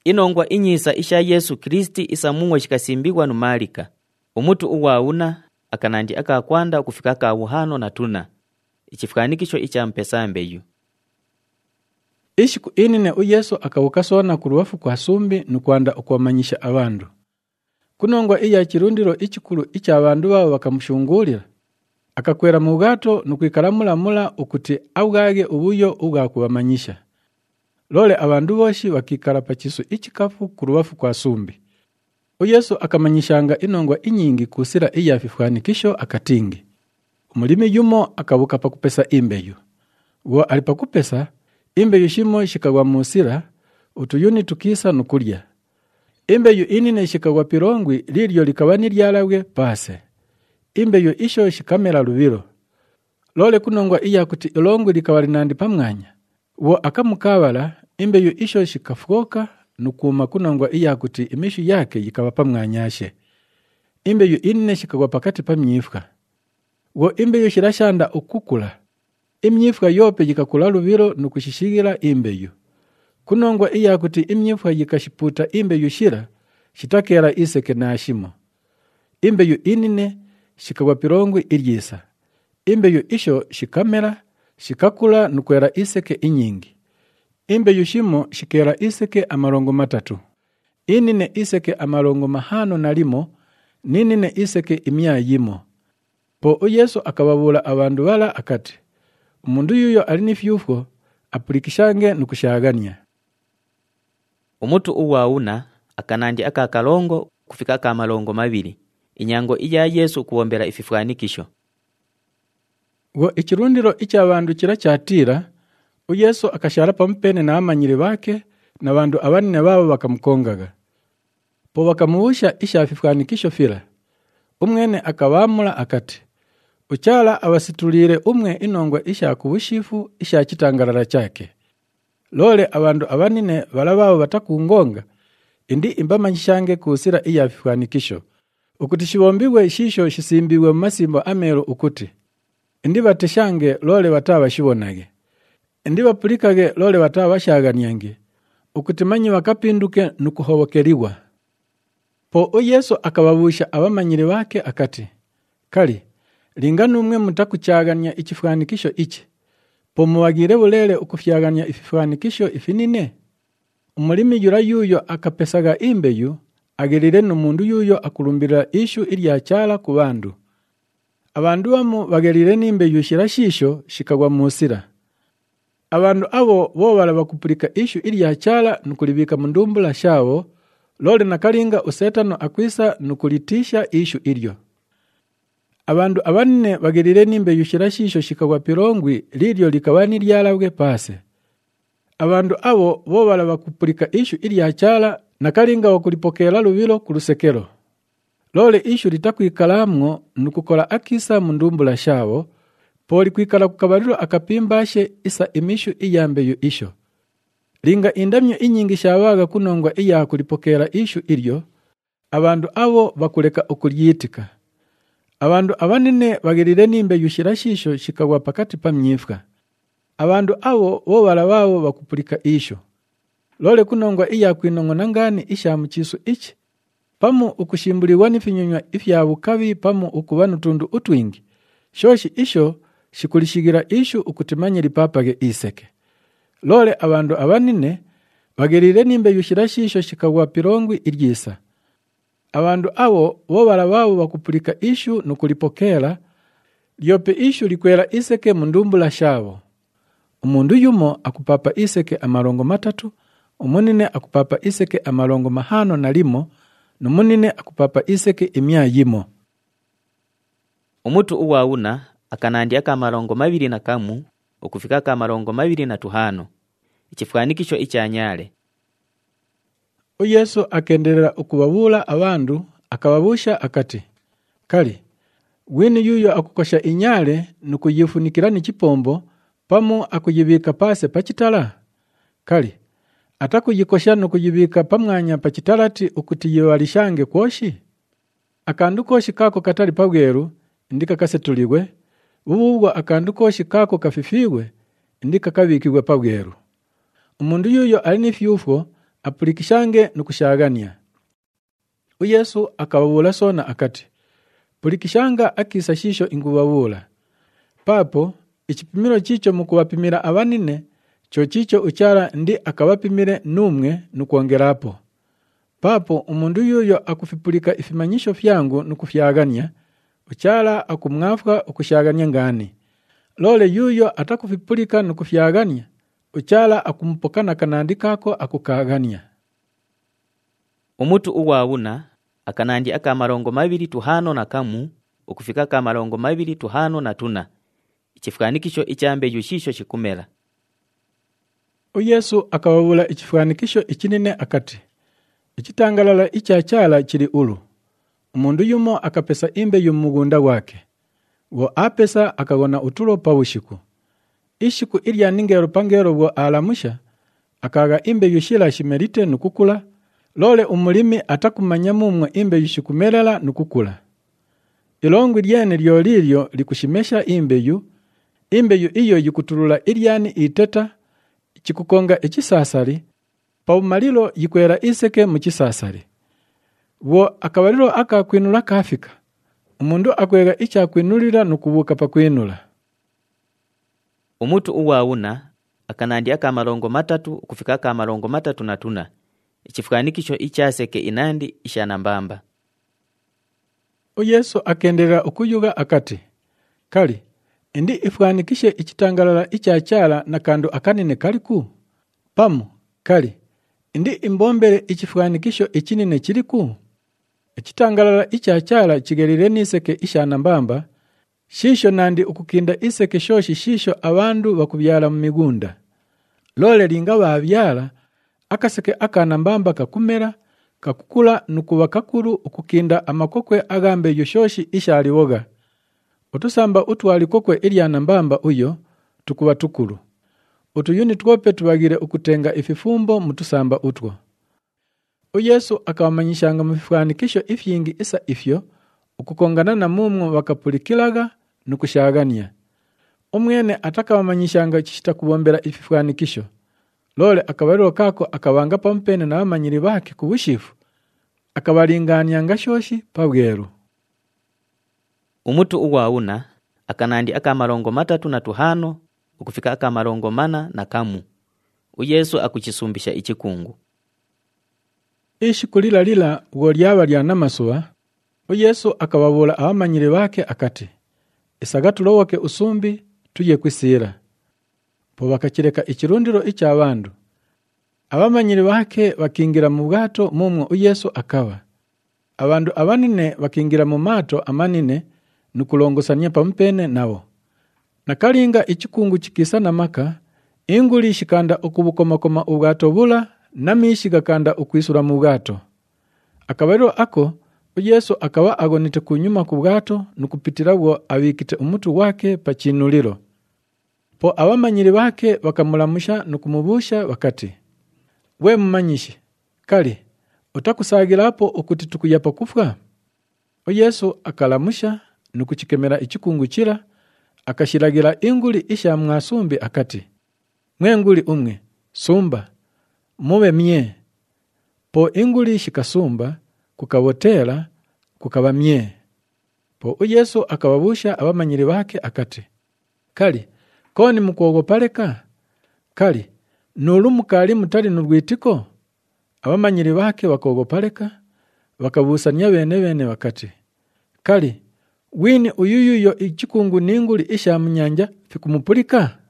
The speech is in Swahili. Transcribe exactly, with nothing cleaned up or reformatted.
Inongwa inyisa isha Yesu Kristi isamunwa shikasimbigwa numalika. Umutu uwauna akanandi akakwanda kufika kawuhano na tuna. Ichifukanikisho icha mpesambeyu. Ishiku inine u Yesu akawukasona kuruwafu kwa sumbi nukwanda ukwamanyisha abandu. Kunongwa iya chirundiro ichikulu icha abandu babo bakamushungulira. Akakwera mu bwato nukwikaramula ukuti abwage ubuyo ubwakubamanyisha. Lole abandu boshi bakikara pachisu ichikafu kuruwafu kwa sumbi. U Yesu akamanyishanga inongwa inyingi kusira iya fifukanikisho akatingi. Umulimi yumo akabuka pakupesa imbeyu. Wo alipakupesa imbeyu shimo shikagwa musira utuyuni tukisa nukulya. Imbeyu inine shikagwa pirongwi lilyo likabani lyalabwe pase. Imbeyu isho shikamera lubiro. Lole kunongwa iya kuti ilongwi likawalinandi pamwanya. Wo akamukabala imbeyu isho shikafukoka nukuma kunongwa iya kuti imishu yake yikaba pamwanyashe. Imbeyu inine shikagwa pakati pamyifwa. Wo imbeyu shirashanda ukukula. Imyifwa yope yikakula lubiro nukushishigira imbeyu. Kunongwa iya kuti imyifwa yikashiputa imbeyu shira shitakera iseke na ashimo. Imbeyu inine shikagwa pirongwi iryisa. Imbeyu isho shikamera shikakula nukwera iseke inyingi. Imbeyu shimo shikera iseke amarongo matatu. Inine iseke amarongo mahano na limo, ninine iseke imya yimo. Po u Yesu akababula abandu bala akati, umundu yuyo alinifyufo apulikishange nukushagania. Umutu uwauna akanandi akakalongo kufika kamalongo mabili. Inyango iya Yesu kuombera ififukanikisho. Wo ikirundiro icha abandu kira cyatira, u Yesu akashara pampene na amanyiri bake na abandu abanine babo bakamukongaga. Po bakamuusha isha fifukanikisho fira. Umwene akabamula akati, uchala abasitulire umwe inongwa isha kubushifu isha chitangarara chake. Lole abandu abanine balababo batakungonga, indi imbamanyishange kusira iya fifukanikisho. Ukuti shibombiwe shisho shisimbiwe mu masimbo amero ukuti. Indi bateshange lole batabashibonage. Indi bapulikage lole batabashaganyange. Ukuti manyi bakapinduke nukuhobokeriwa. Po u Yesu akababusha abamanyire bake akati, kali lingana umwe mutakucyaganya ikifukanikisho iki. Po muwagire bulele ukufyaganya ififukanikisho ifinine. Umulimi yura yuyo akapesaga imbeyu agerire n'umundu yuyo akulumbira ishu irya cyala ku bandu. Abandu bamo bagerire n'imbeyu shirashisho shikagwa musira. Abandu abo bo barabakupulika ishu irya cyala nukulibika mu ndumbula shawo. Lole nakalinga usetano akwisa nukulitisha ishu iryo. Abandu abanine bagerire n'imbeyu shirashisho shikagwa pirongwi liryo likabani lyalabwe pase. Abandu abo bo barabakupulika ishu irya cyala nakalinga wakulipokela lubilo kulusekero. Lole ishu litakwikalamwo nukukola akisa mu ndumbula shawo, poli kwikala kukabaliro akapimbashe isa imishu iyambeyu isho. Linga indamyo inyingi shawaga kunongwa iya kulipokela ishu iryo, abandu abo bakuleka ukulyitika. Abandu abanine bagirire n'imbeyu shirashisho shikagwa pakati pamyifwa. Abandu abo bo barababo bakupulika isho. Lole kunongwa iya kwinongona ngani isha muchisu ichi. Pamu ukushimbuliwa n'ifinyonywa ifyabukabi pamu ukuba nutundu utwingi. Shoshi isho shikulishigira ishu ukutimanyira papage iseke. Lole abandu abanine bagerire n'imbeyu shirashisho shikagwa pirongwi iryisa. Abandu abo bo barababo bakupulika ishu nukulipokela lyope ishu likwera iseke mu ndumbula shabo. Umundu yumo akupapa iseke amarongo matatu, umunine akupapa iseke amarongo mahano na limo, numunine akupapa iseke imya yimo. Umutu uwauna akanandi akamarongo mabiri na kamu ukufika akamarongo mabiri na tuhano. Ichifukanikisho ichanyale. U Yesu akendelera ukubabula abandu akababusha akati, kali wini yuyo akukosha inyale nukuyifunikira n'ikipombo pamu akuyibika pase pachitala. Kali atakuyikosha nukuyibika pamwanya pachitalati ukuti yewalishange kwoshi. Akandu koshi kako katali pabweru ndika kasetuliwe, bububwa akandu koshi kako kafifiwe ndika kabikirwe pabweru. Umundu yuyo alinifyufo apulikishange nukushagania. Yesu akababula sona akati, pulikishanga akisa shisho ingubabula. Papo ichipimiro chicho mukubapimira abanine, cho chicho uchara ndi akabapimire numwe nukuongerapo. Papo umundu yuyo akufipulika ifimanyisho fyangu nukufyagania, uchara akumwafwa ukushagania ngani. Lole yuyo atakufipulika nukufyagania, uchara akumpokana kanandi kako akukagania. Umutu uwawuna akanandi aka marongo mabiri tuhano na kamu ukufika ka marongo mabiri tuhano na tuna. Ichifukanikisho ichambe yushisho shikumela. Yesu akababula ichifukanikisho ichinine akati, ichitangalala ichachala chili ulu. Umundu yumo akapesa imbe yumugunda wake. Wo apesa akagona utulo pawushiku. Ishiku ilya ningero pangero wo alamusha, akaga imbe yushila shimerite nukukula. Lole umulimi atakumanya mumwe imbe yushikumelela nukukula. Ilongu lyene lyolilyo likushimesha imbe yu, imbe yu iyo yikutulula ilyani iteta, chikukonga ichisasari, paumalilo yikwera iseke muchisasari. Wo akabalilo aka kwinula kafika, umundu akwega icha kwinulira nukubuka pa kwinula. Umutu uwawuna akanandi aka marongo matatu ukufika aka marongo matatu na tuna. Ichifukanikisho ichaseke inandi ishana mbamba. Yesu akendelera okuyuga akati, kali, indi ifukanikishe ichitangalala ichachala na kandu akanine kaliku? Pamu, kali, indi imbombere ichifukanikisho ichinine chiliku? Ichitangalala ichachala chigelire niseke ishana mbamba, shisho nandi ukukinda iseke shoshi shisho abandu bakubyala mu migunda. Lole linga babyala, akaseke akana mbamba kakumera, kakukula nukuba kakuru ukukinda amakokwe agambe yoshoshi ishaliwoga. Utusamba utwali kokwe ilyana mbamba uyo, tukuba tukuru. Utuyuni twope tubagire ukutenga ififumbo mutusamba utwo. Yesu akawamanyishanga mufifukanikisho ifyingi isa ifyo, ukukongana na mumwe wakapulikilaga nukushagania. Umwene atakawamanyishanga chishita kubombera ififukanikisho. Lole akabariro kako akabanga pampene na bamanyiri bake kubushifu, akabalinganya ngashoshi pabweru. Umutu uwawuna akanandi aka marongo matatu na tuhano ukufika aka marongo mana na kamu. Yesu akuchisumbisha ichikungu. Ishi kulila lila ugo lyaba lya namasuwa, Yesu akababula abamanyiri bake akati, isagatulowoke usumbi tuje kwisira. Po bakakireka ikirundiro icy'abandu. Abamanyiri bake bakingira mu bwato mumwe Yesu akaba. Abandu abanine bakingira mu mato amanine nukulongosanya pampene nabo. Nakalinga ichikungu chikisa na maka, inguli shikanda okubukomakoma ubwato bula, namishi gakanda ukwisura mu bwato. Akabariro ako, Yesu akaba agonite kunyuma ku bwato nukupitira bwo abikite umutu wake pachinuliro. Po abamanyiri bake bakamulamusha nukumubusha bakati, we mumanyishi, kali, utakusagira hapo ukuti tukuyapa kufwa? Yesu akalamusha nukuchikemera ichikungu chira, akashiragira inguli isha mwasumbi akati, mwenguli umwe, sumba, mube mye. Po inguli shikasumba, kukabotera, kukaba mye. Po Yesu akababusha abamanyiri bake akati, kali, koni mukuogopaleka? Kali, nulu mukali mutali nurwitiko? Abamanyiri bake bakogopaleka, bakabusanya bene bene bakati, kali, wini uyuyuyo ichikungu ninguli isha munyanja fikumupulika?